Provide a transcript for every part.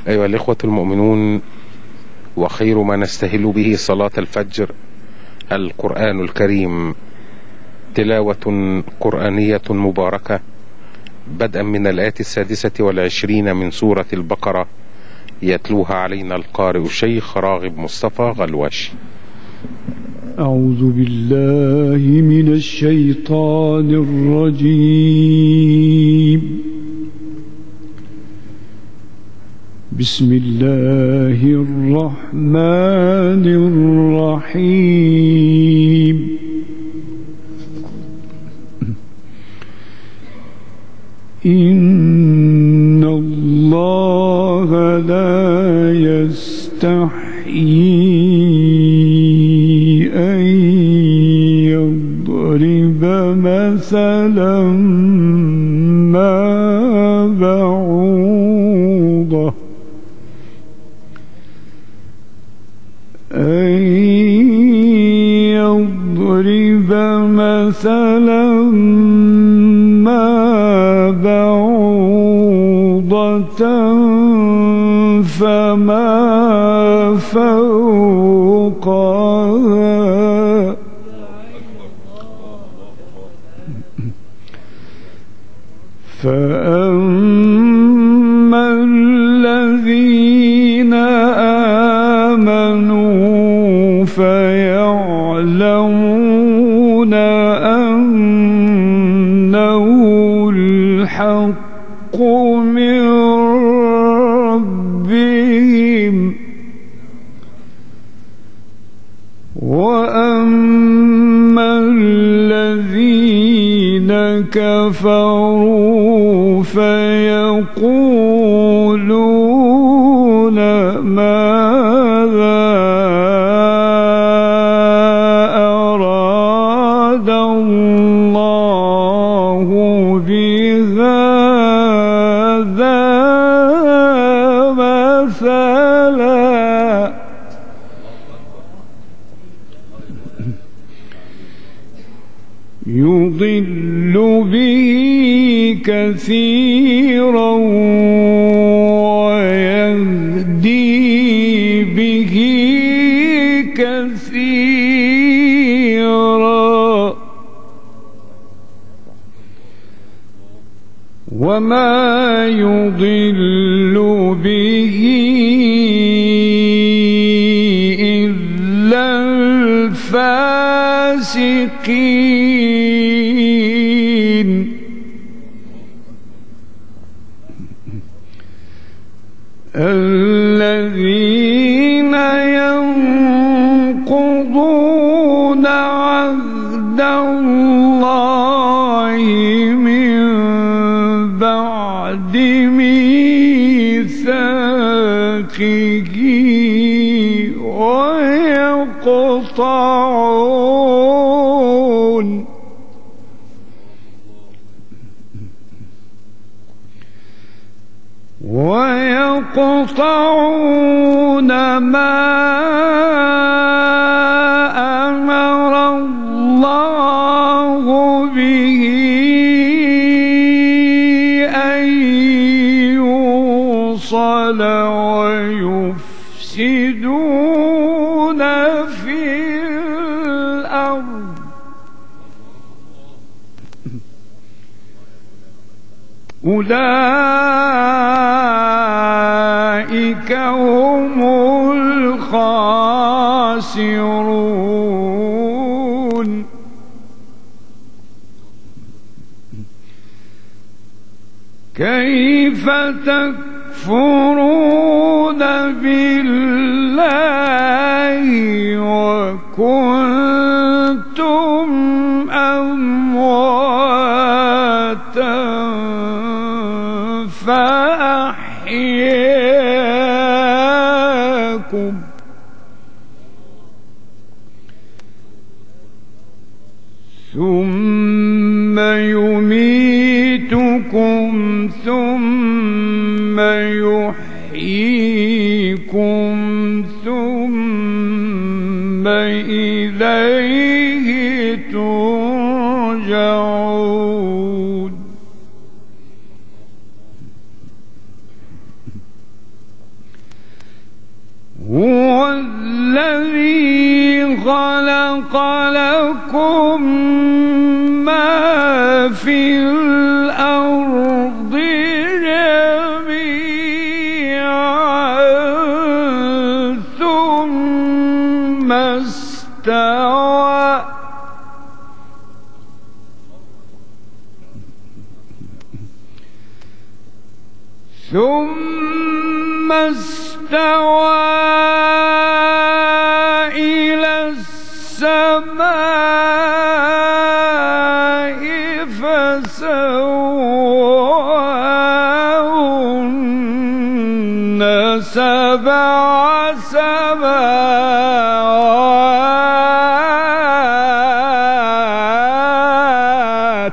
أيها الإخوة المؤمنون، وخير ما نستهل به صلاة الفجر القرآن الكريم، تلاوة قرآنية مباركة بدءا من الآية 26 من سورة البقرة، يتلوها علينا القارئ الشيخ راغب مصطفى غلواشي. أعوذ بالله من الشيطان الرجيم. بسم الله الرحمن الرحيم. إن الله لا يستحيي أن يضرب مثلا ما بعوضة فما فوقها فأما الذين آمنوا فيعلمون أنه الحق من ربهم، وأما الذين كفروا فيقولون ماذا أراد الله بهذا مثلا، يضل به كثيرا ويهدي به كثيرا، وما يضل به إلا الفاسقين الذين ينقضون عهد الله من بعد ميثاقه ويقطعون ما أمر الله به أن يوصل ويفسدون في الأرض، أولئك هم الخاسرون. كيف تكفرون بالله وكنتم أمواتا فأحياكم، ثم يميتكم ثم يحييكم ثم إليه ترجعون. الذي خلق لكم ما في الأرض جميعا ثم استوى إلى السماء فسواهن سبع سماوات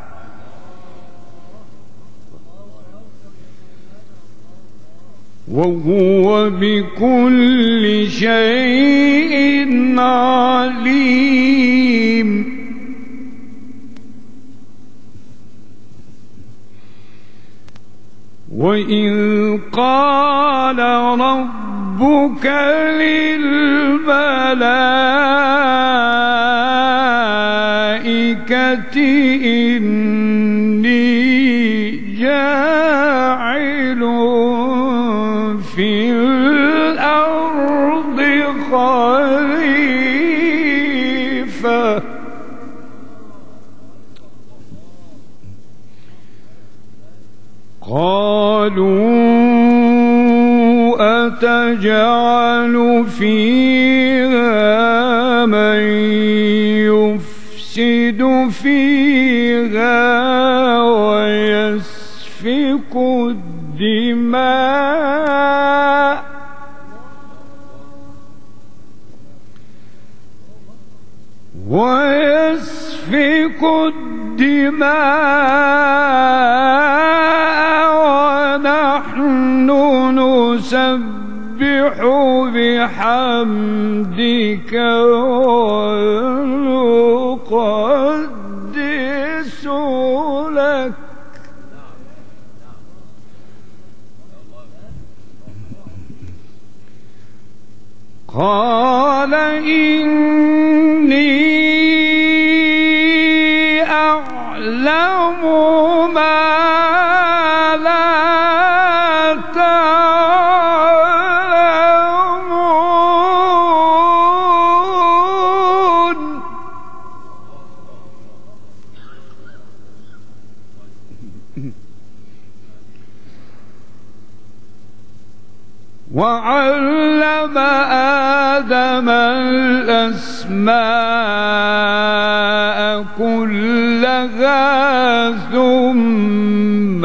وهو بكل شيء عليم. وإذ قال ربك للملائكة إني جاعل في الأرض خليفة قالوا أتجعل فيها من يفسد فيها ويسفك الدماء ونحن نسبح بحمدك ونقدس لك. قال إني أعلم ما لا تعلمون. وعلم آدم الأسماء كلها ثم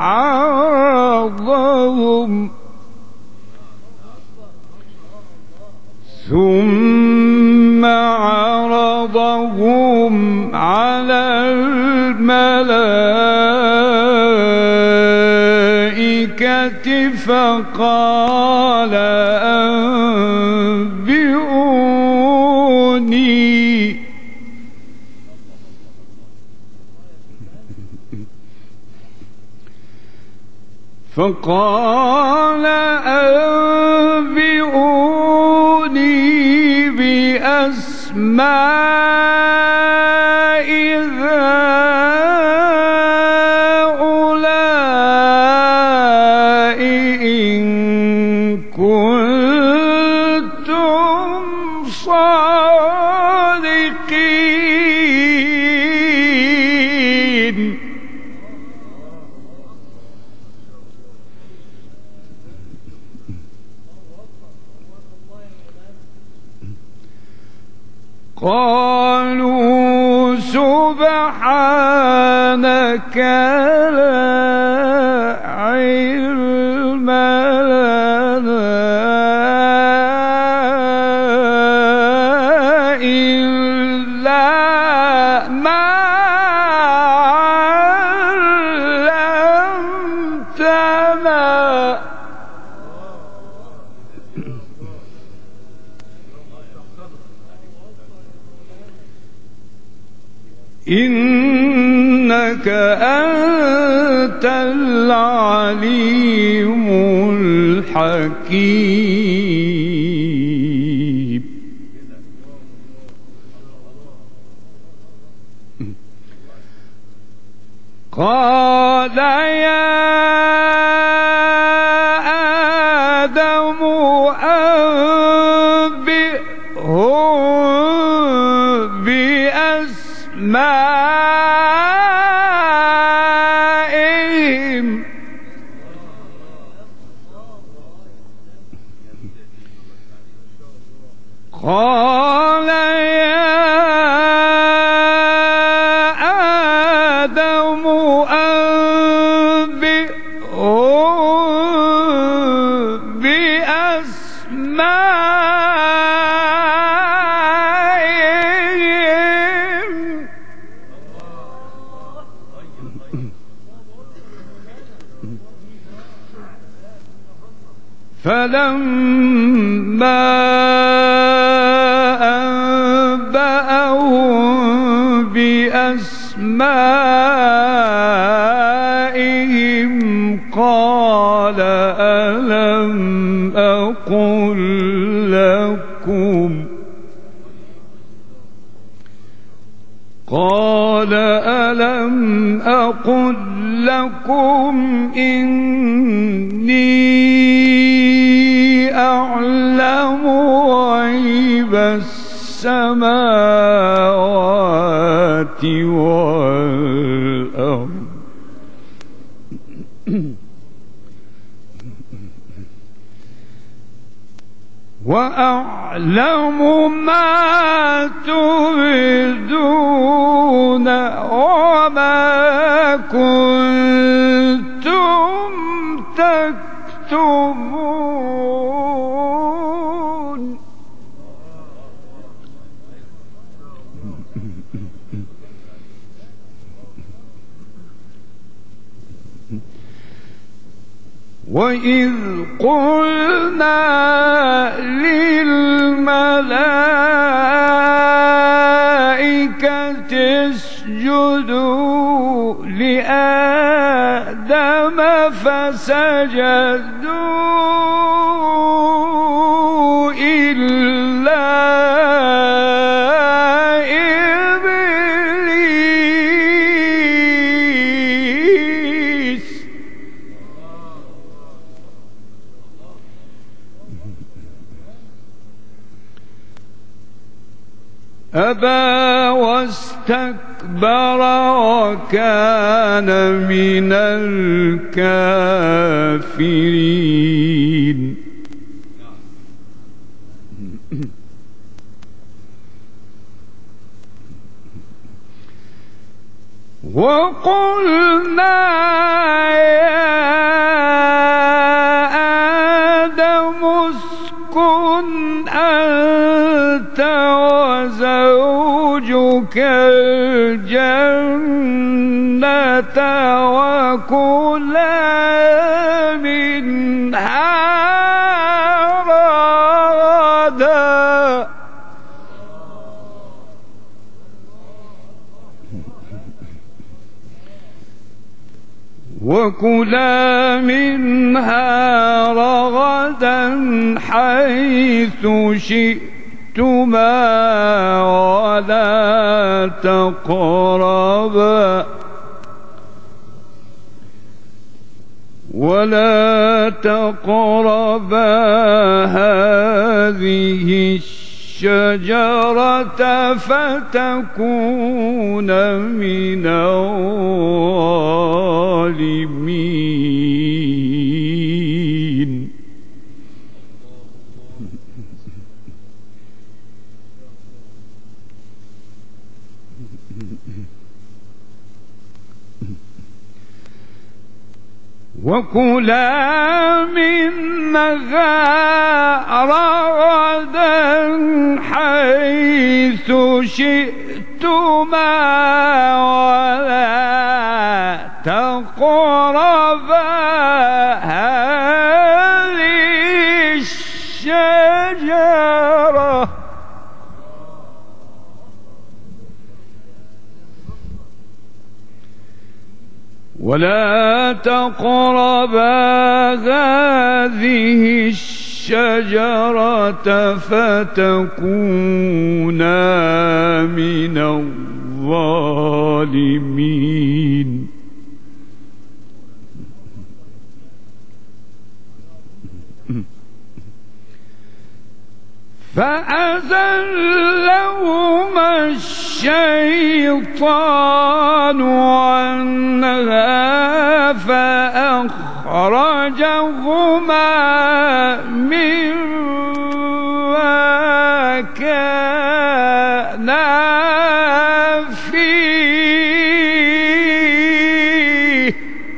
عرضهم على الملائكة فقال أنبئوني بأسماء هؤلاء إن كنتم صادقين. قالوا سبحانك لا علم لنا إلا ما علمتنا إنك أنت العليم الحكيم. قال يا آدم أنبئهم بأسمائهم قال يا آدم أنبئهم بأسمائهم فلما أنبأهم بأسمائهم قال ألم أقل لكم إني أعلم غيب السماوات والأرض وأعلم ما تبدون وما كنتم تكتمون وإذ قلنا للملائكة اسجدوا لآدم فسجدوا إلا إبليس أبى واستكبر وكان من الكافرين وقلنا يا آدم اسكن أنت وزوجك الجنة وكلا منها رغدا حيث شئتما ولا تقربا هذه الشجرة فتكونا من الظالمين وكلا منها رغدا حيث شئتما ولا تقربا هذه الشجرة فتكونا من الظالمين فأزلهما الشيطان عنها فأخرجهما مما كانا فيه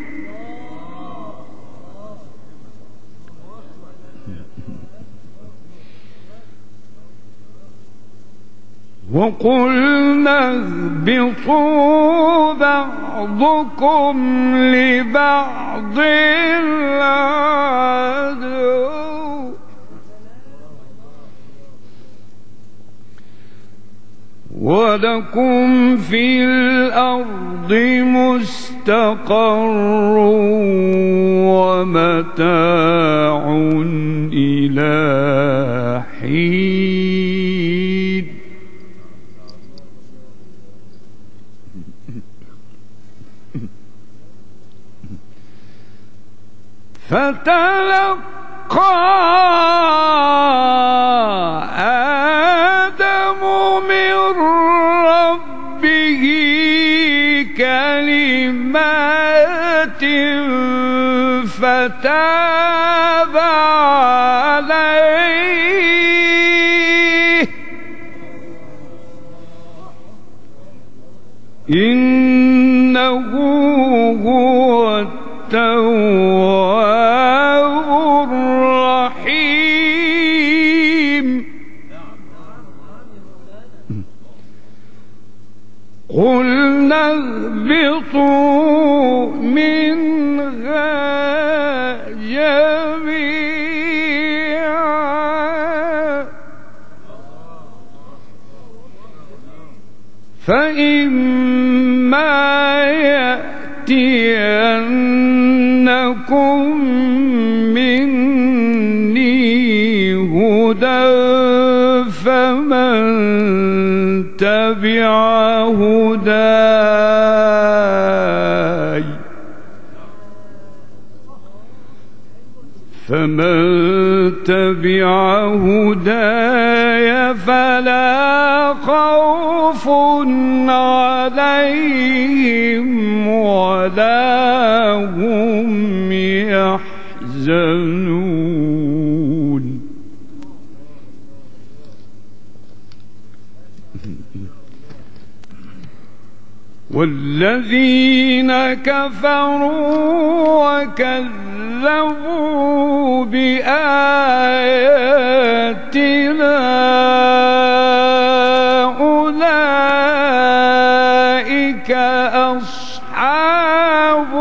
وقلنا اهبطوا بعضكم لبعض عدو ولكم في الأرض مستقر ومتاع إلى حين فتلقى آدم من ربه كلمات فتاب عليه إنه هو التواب الرحيم قلنا اهبطوا منها جميعا فإما يأتينكم مني هدى فمن تبع هداي فلا خوف عليهم ولا هم يحزنون والذين كفروا وكذبوا بآياتنا أولئك أصحاب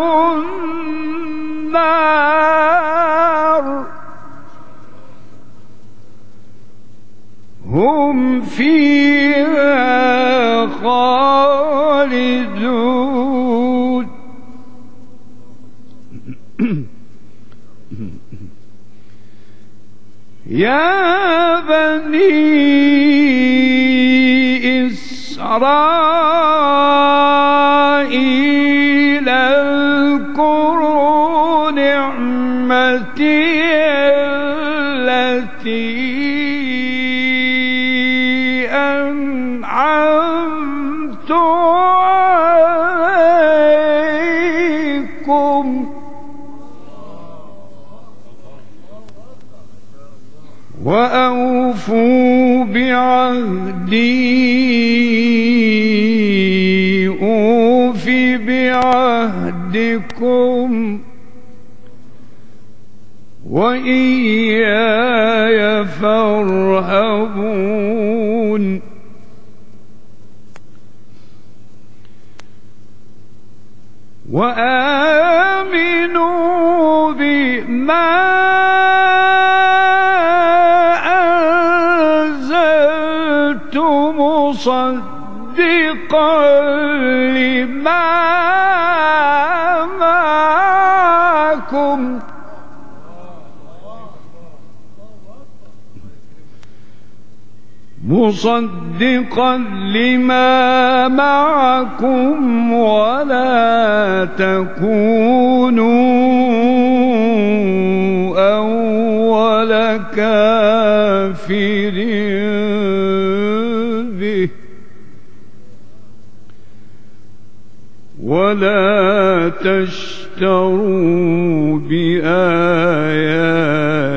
النار هم فيها خالدون يا بني إسرائيل اذكروا نعمتي التي أنعمت عليكم وأوفوا بعهدي أوف بعهدكم وإياي فارهبون وآمنوا بما أنزلت مصدقا لما معكم ولا تكونوا أول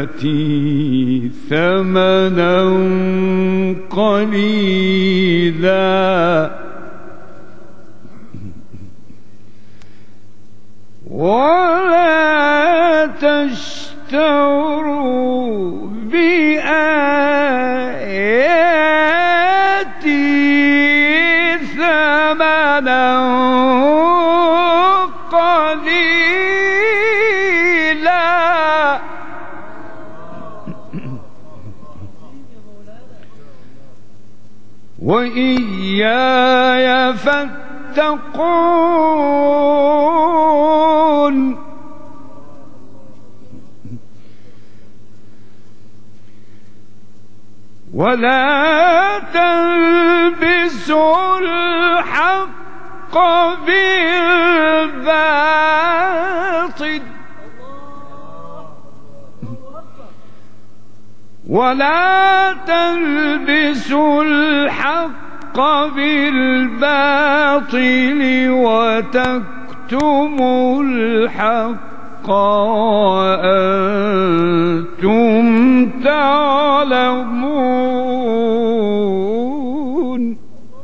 بالآيات ثمنا قليلا ولا تشتروا بآياتي ثمنا قليلا وإياي فاتقون ولا تلبسوا الحق بالباطل ولا تلبسوا الحق بالباطل وتكتموا الحق وأنتم تعلمون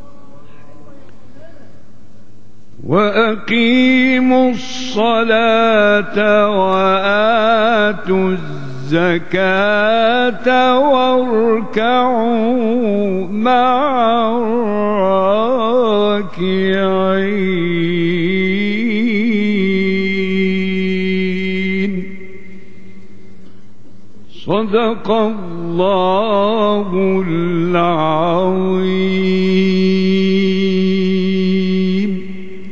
وأقيموا الصلاة وآتوا الزكاة واركعوا مع الراكعين صدق الله